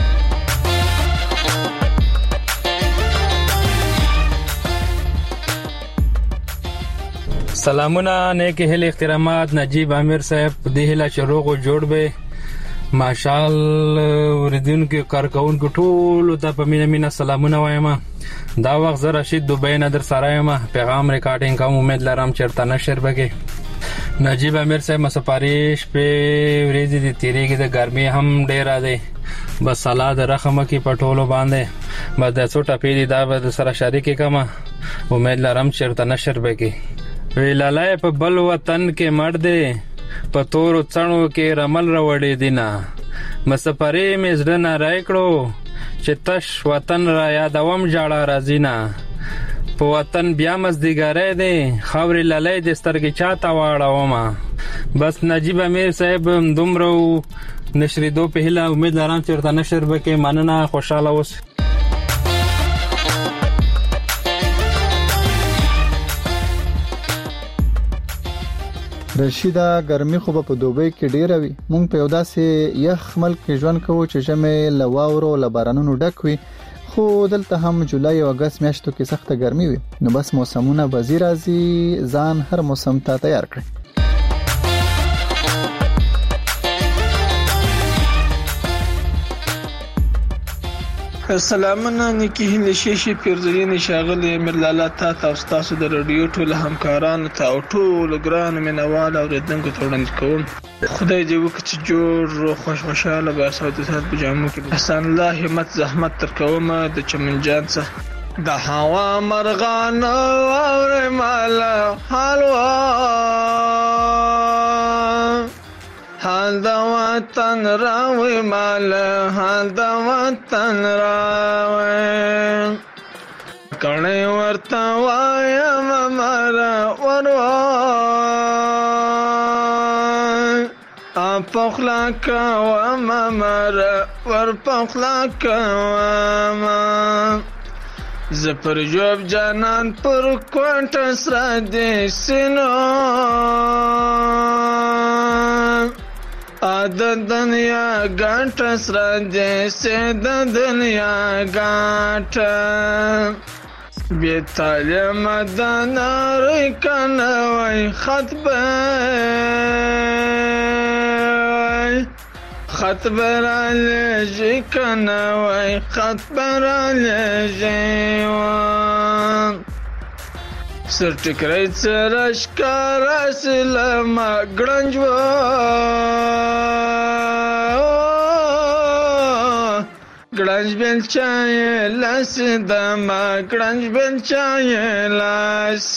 سلامونه نیک هیله احترامات نجیب امیر صاحب د هیله شروع او جوړ به ماشال وردونکو کارکونکو ټول ته په مینه مینه سلامونه وایم دا وخت زه رشید دوبۍ نه در سره یم پیغام ریکارډینګ کوم امید لرم چیرته نشر بګي نجیب امیر صاحب مسپاریش په ورځې د تیریږي د ګرمي هم ډیر دی بس سلاد رقم کې پټولو باندې بس د څو ټپې دی دا به سره شریک کما امید لرم چیرته نشر بګي ویلالای په بل وطن کې مړ دی په تور څڼو کې رمل راوړې دینا مسپری مې زړه نه راکړو چې تش وطن را یادوم جاړه رازینا په وطن بیا مزدګارې دی خاورې لالای د سترګې چاته واړوم بس نجیب امیر صاحب دومره نشری دو په هله امید لرم چې ورته نشر وکړي مننه خوشاله اوس رشیدا ګرمي خو په دوبۍ کې ډیره وي مونږ په یو داسې یخ ملک کې ژوند کوو چې ژمې لواورو لبارانونو ډک وي خو دلته هم جولای او اگست میاشتو کې سخته ګرمي وي نو بس موسمونه به زی راځي ځان هر موسم ته تیار کړئ سلامونه نیکی هیله شیشي پیرزلین شاغل امیر لالا تا تاسو تاسو د رادیو ټول همکارانو ته او ټول ګران مینوال او ردنګو ته وړاندې کوم خدای دې وکړي چې جوړ خوش خوشاله به اساس د سات پجامو کې حسن الله همت زحمت تر کومه د چمنجان څخه د هوا مرغان اور مالا حلوا حال د وطن راوي مال حال د وطن راوي کڼې ورته وایم مر وای پخلا کوم مر ور پخلا کوم ز پر جوب جانان پر کوټ سره دې سينو ا د دنیا ګټ سره دې سه د دنیا ګټ بے تعلیم د نار کنه وای خطبه خط برالی کنه وای خط برالی وان سر ټکرای سرش کار اسلام گړنج و گړنج بل چای لاس دم گړنج بل چای لاس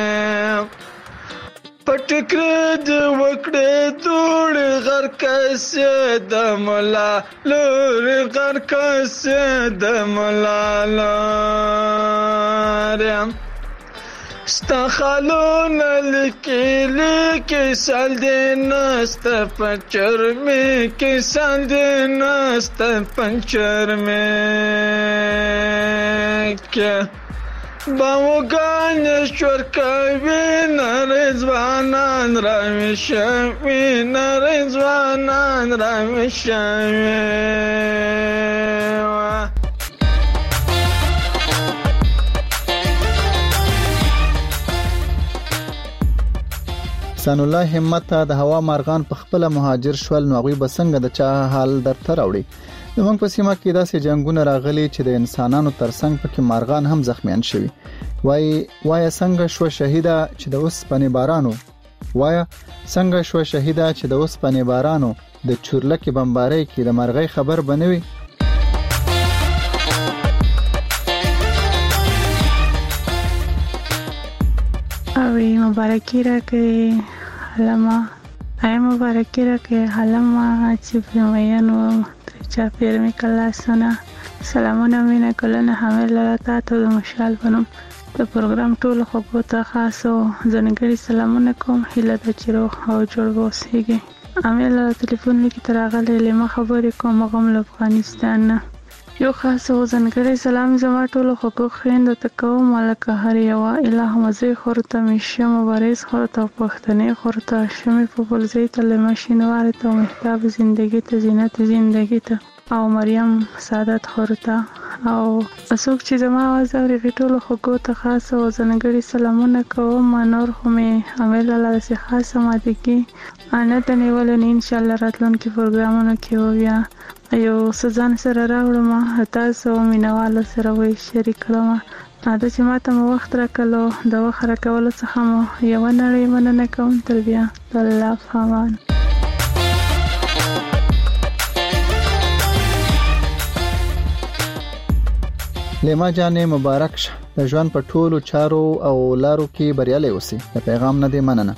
پټکړه د وکړې دوړ غر کسه د مولا لور غر کسه د مولا لارم استخالون لکی لکی سال دینست پنچرمی کی سال دینست پنچرمی که باوگان شورکوی نرزوانان رامیشوی نرزوانان رامیشوی سان الله همت د هوا مارغان په خپل مهاجر شول نو غوي بسنګ د چا حال درته راوړي زمونږ په سیمه کې داسې جنگونه راغلي چې د انسانانو ترڅنګ پکې مارغان هم زخمیان شوي وای وای څنګه شو شهیدا چې د اوس پنی بارانو وای څنګه شو شهیدا چې د اوس پنی بارانو د چورلکې بمبارۍ کې د مرغۍ خبر بنوي اوی مبارکی راکې علامه اې مبارکی راکې علامه چې پرمینو چا پیر می کلا سنا سلامونه مینه کولنه حامل لتا ته د مشال بنم د پروګرام ټول خو ته خاصو ځنګړي سلامونه کوم هله د چیرو او جوړ وسیږي عامل ټلیفون لیکي ترغله لمه خبرې کوم غم افغانستان یو خاصو ځنګړي سلام زما ټول حقوق خويند ته کوم ملک هر یو الہ مزه خورته مشه مبارز خورته پښتنې خورته شمه په بلځي ته لمشینوار ته محتاب زندگی ته زینت زندگی ته او مریم سعادت خورته او اسوک چې زما आवाज اوري ټول حقوق ته خاصو ځنګړي سلامونه کوم نور همه عمل الله سي خاصه ماده کې انا ته نیولن ان شاء الله راتلونکي پروګرامونو کې ویا یو سزان سره راوړم تاسو مینواله سره وې شریک کړم دا چې ماته مو وخت راکلو د وخت راکول څخه مو یو نړۍ مننه کوم تر بیا الله فامان لیما جانې مبارک شه د ژوند په ټولو چارو او لارو کې بریالي اوسئ د پیغام نه دی مننه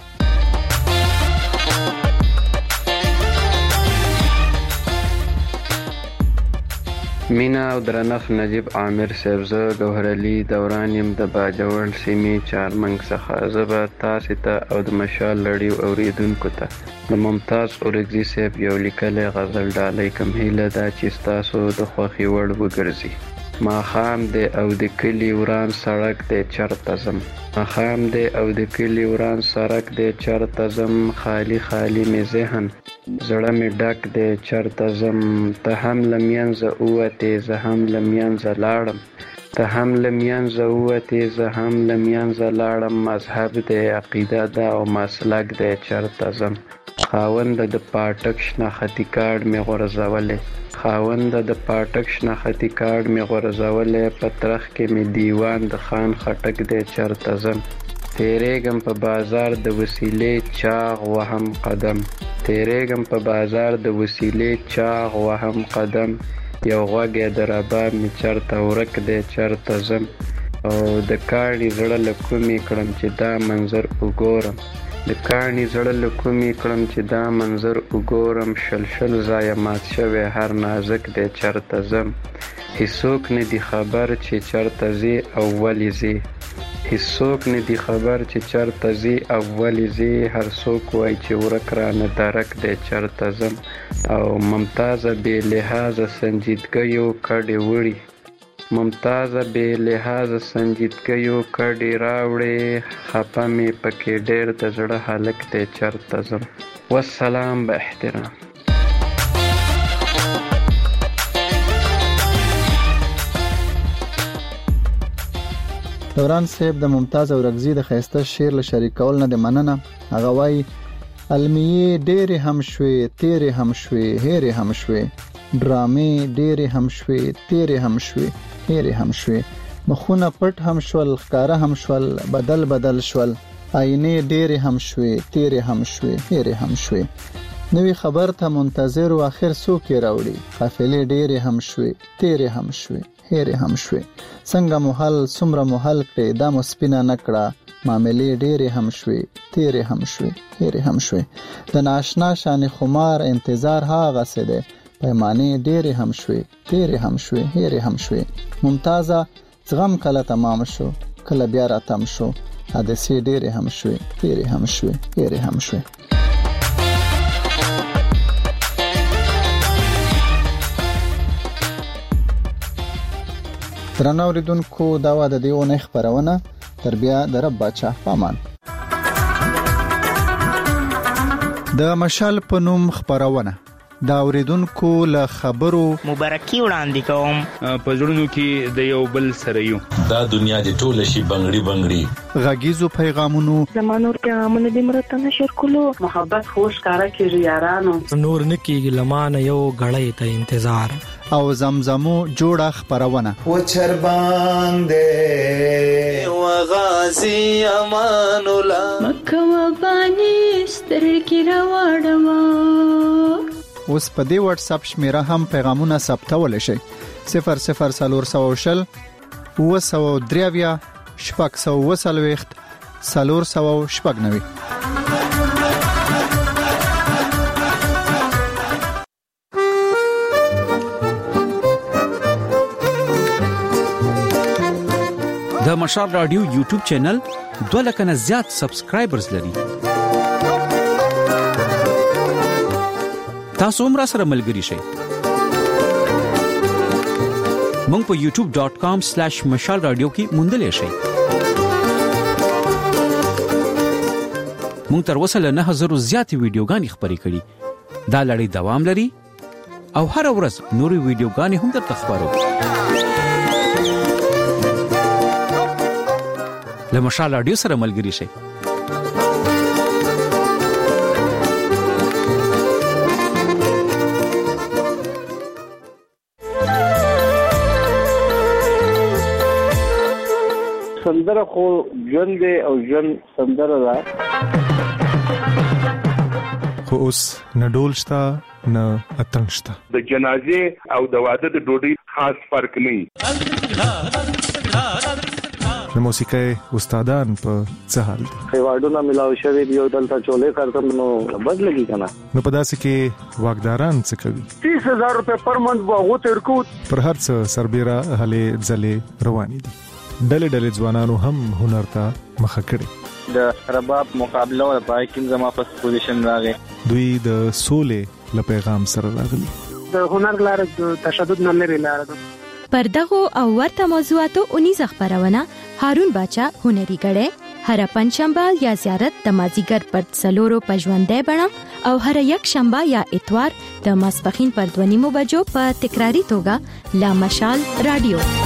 مینا او درنښت نجیب عامر صاحب زه ګوهر علي دوران يم د باجوړ سیمې چارمنګ څخه زه به تاسو ته او د مشال لړۍ اوریدونکو ته د ممتاز اورګزي صاحب یو لیکلی غزل ډالۍ کوم هیله ده چې تاسو د خوښي وړ وګرځي ماښام دی او د کلي وران سړک دی چرته ځم ماښام دی او د کلي وران سړک دی چرته ځم خالی خالی مې ذهن زړه مې ډک دی چرته ځم ته هم له منځه ووتې زه هم له منځه لاړم ته هم له منځه ووتې زه هم له منځه لاړم مذهب دی عقیده ده او مسلک دی چرته ځم خاونده د پاټک شناختي کارډ مې غورځولی خاونده د پاټک شناختي کارډ مې غورځولی په ترخ کې مې دیوان د خان خټک دی چرته ځم تیریږم په بازار د وسیلې چاغ وهم قدم تیریږم په بازار د وسیلې چاغ وهم قدم یو غوږ یې د رباب مې چرته ورک دی چرته ځم او د کاڼي زړه له کومې کړم چې دا منظر وګورم د کاڼي زړه له کومې کړم چې دا منظر وګورم شل شل ځایه مات شوی هر نازک دی چرته ځم هیڅوک نه دي خبر چې چرته ځې او ولې ځې هیڅوک نه دی خبر چې چرته زی اولی زی هر څوک وای چې ورک را نه درک دی چرته زم او ممتازه بې لحاظه سنجیدګیو کډې وړي ممتازه بې لحاظه سنجیدګیو کډې راوړې خپه مې پکې ډېر د زړه هلک دی چرته زم والسلام به احترام. دوران صاحب د ممتاز اورغزي د خيسته شعر له شریکول نه د مننه. هغه وای المیه ډېر هم شوي تیرې هم شوي هېرې هم شوي ډرامې ډېر هم شوي تیرې هم شوي هېرې هم شوي مخونه پټ هم شول ښکارا هم شول بدل بدل شول آینه ډېر هم شوي تیرې هم شوي هېرې هم شوي نوې خبر ته منتظر او اخر سو کې راوړي قافلې ډېر هم شوي تیرې هم شوي هېرې هم شوي څنګه محل څومره محل کړي دا مو سپینه نکړه معاملې ډېرې هم شوي تیرې هم شوي هېرې هم شوي د ناشنا شان خمار انتظار هغسې دی پیمانې ډېرې هم شوي تیرې هم شوي هېرې هم شوي ممتازه زغم کله تمام شو کله بیا راتم شو حادثې ډېرې هم شوي تیرې هم شوي هېرې هم شوي. درنو اوریدونکو دا و د دې اونۍ خبرونه تر بیا د رب بچا پامان. د مشال په نوم خبرونه دا اوریدونکو له خبرو مبارکي وړاندې کوم په ژوندو کې د یو بل سره یو دا دنیا د ټوله شي بنگړي بنگړي غږیزو پیغامونو زمانو پیغامونه د مرته نشر کولو محبت خوش کارا کیږي یارانو نور نکیږي لمانه یو غړې ته انتظار او زمزمو جوړه خبرونه و چرباندې و غازی امان الله مکه و بانی سترګې راوړم. اوس په دې واتس اپ شمیره هم پیغامونه ثبتول شي صفر صفر سلور سو شل و سو دریویا شپږ سو وسلويخت سلور سو شپږ نوي. د مشال رادیو یوټیوب چینل دوه لکه نه زیات سبسکرایبرز لري. تاسو هم را سره ملګري شئ. مونږ په یوټیوب ډاٹ کام سلیش مشال رادیو کې موندلې شئ. مونږ تر اوسه له نه هزارو زیاتې ویډیوګانې خپرې کړي. دا لړۍ دوام لري او هر ورځ نورې ویډیوګانې هم درته خپرو. له مشال رادیو سره ملګري شئ. سندره خو ژوند دی او ژوند سندره ده خو اوس نه ډول شته نه اتڼ شته. د جنازې او د واده د ډوډۍ خاص فرق نه وي. د موسیقۍ استادان په څه حال دي؟ ایوارډونه ملاو شوی دی او دلته چولې کارتم نو بد لګی کنه. نو په داسې کې واګداران څه کوي؟ تیس هزار روپے پر منث واغو تر کو پر هر څه سربېره هلې ځلې روانې دي. ډلې ډلې ځوانانو هم هنر ته مخه کړي. د رباب مقابله او پای کې زما په پوزیشن راغی. دوی د سولې له پیغام سره راغلي. د هنر لاره د تشدد نه لري لاره ده. پردغو او ورته موضوعاتو اونیز خبرونه هارون باچا هنري غړې هر پنځشنبه یا زیارت د مازیګر پر څلورو پژوندې بڼه او هر یک شنبه یا اتوار د ماسپخین پر دوه نیمو بجو په تکراری توګه لا مشال رادیو.